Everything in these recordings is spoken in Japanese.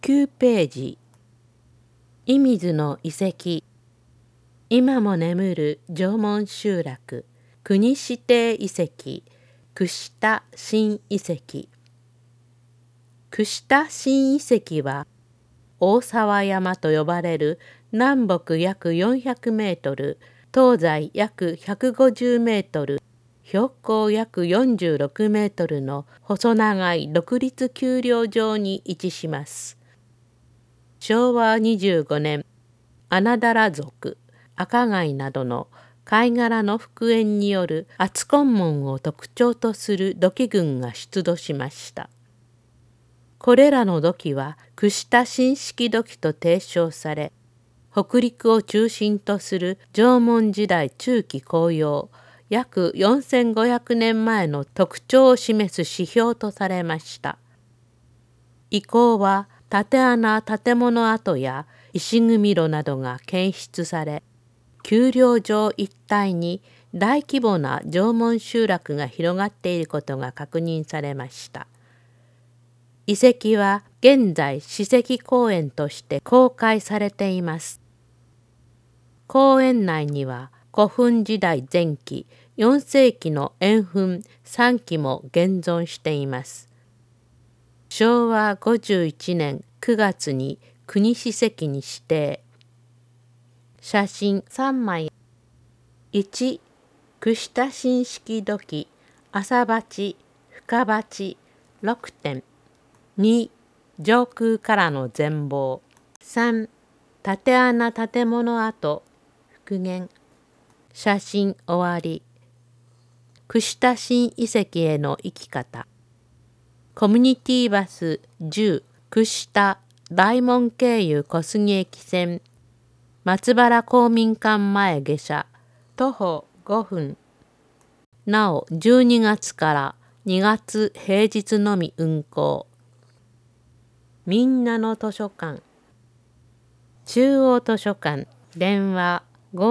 9ページ。射水の遺跡。今も眠る縄文集落。国指定遺跡。串田新遺跡。串田新遺跡は、大沢山と呼ばれる南北約400メートル、東西約150メートル、標高約46メートルの細長い独立丘陵上に位置します。昭和25年、穴太良族、赤貝などの貝殻の復元による厚根紋を特徴とする土器群が出土しました。これらの土器は串田新式土器と提唱され、北陸を中心とする縄文時代中期後葉、約4500年前の特徴を示す指標とされました。遺構は竪穴建物跡や石組路などが検出され、丘陵上一帯に大規模な縄文集落が広がっていることが確認されました。遺跡は現在史跡公園として公開されています。公園内には古墳時代前期4世紀の円墳3基も現存しています。昭和51年9月に国史跡に指定。写真3枚。1、串田新式土器、朝鉢、深鉢、6点。2、上空からの全貌。3、竪穴建物跡、復元。写真終わり。串田新遺跡への行き方。コミュニティバス10、串田大門経由小杉駅線、松原公民館前下車、徒歩5分。なお12月から2月平日のみ運行。みんなの図書館。中央図書館、電話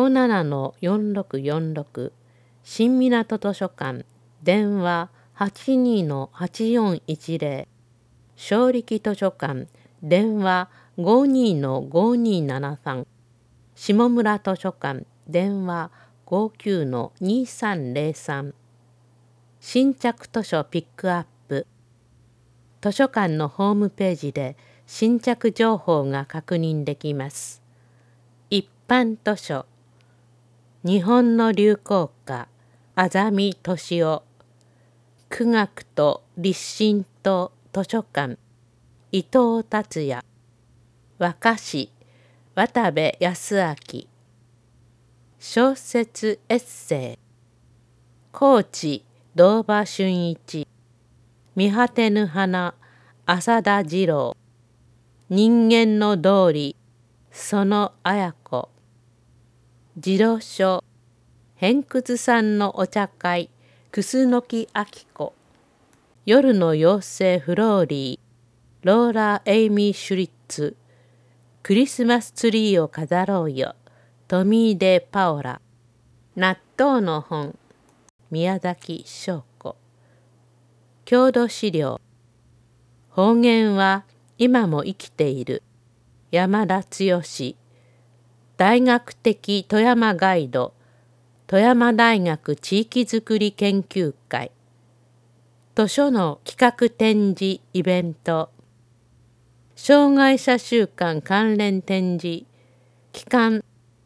57-4646。新港図書館、電話82-8410。正力図書館、電話52-5273。下村図書館、電話59-2303。新着図書ピックアップ。図書館のホームページで新着情報が確認できます。一般図書。日本の流行歌、あざみとしお。苦学と立身と図書館、伊藤達也。和歌詞、渡部康明。小説エッセイ、高知堂場俊一。見果てぬ花、浅田次郎。人間の道理、その綾子。児童書、偏屈さんのお茶会、楠木明子。夜の妖精フローリー、ローラ・エイミー・シュリッツ。クリスマスツリーを飾ろうよ、トミー・デ・パオラ。納豆の本、宮崎翔子。郷土資料、方言は今も生きている、山田剛。大学的富山ガイド、富山大学地域づくり研究会。図書の企画展示イベント。障害者週間関連展示。期間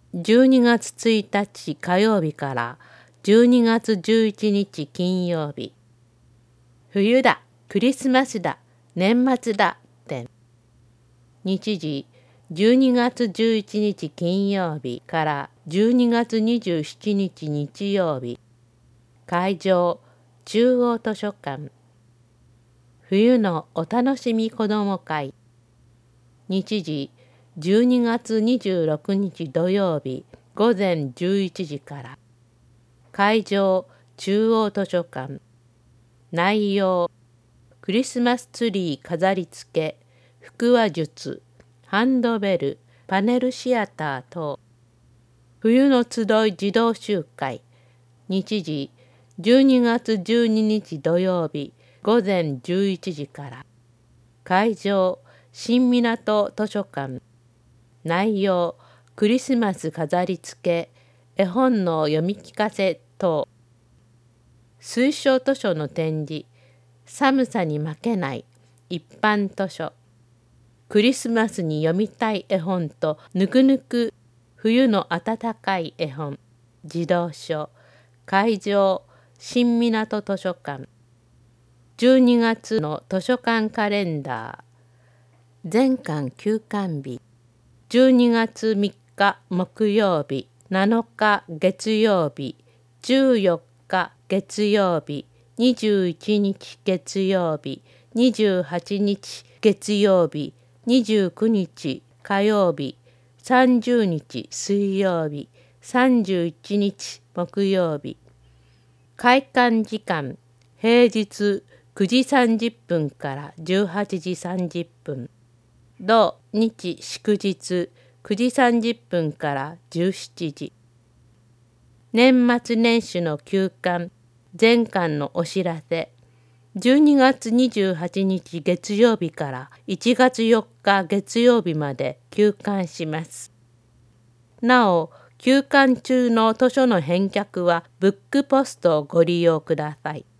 12月1日火曜日から12月11日金曜日。冬だ、クリスマスだ、年末だ展。日時12月11日金曜日から12月27日日曜日。会場中央図書館。冬のお楽しみ子ども会。日時12月26日土曜日午前11時から。会場中央図書館。内容クリスマスツリー飾り付け、腹話術、ハンドベル、パネルシアター等。冬の集い児童集会。日時12月12日土曜日午前11時から。会場新港図書館。内容、クリスマス飾り付け、絵本の読み聞かせ等。推奨図書の展示、寒さに負けない一般図書。クリスマスに読みたい絵本とぬくぬく冬の暖かい絵本。児童書。会場、新港図書館。12月の図書館カレンダー。全館休館日。12月3日木曜日、7日月曜日、14日月曜日、21日月曜日、28日月曜日、29日火曜日、30日水曜日、31日木曜日。開館時間、平日9時30分から18時30分。土日祝日9時30分から17時。年末年始の休館、全館のお知らせ。12月28日月曜日から1月4日月曜日まで休館します。なお、休館中の図書の返却はブックポストをご利用ください。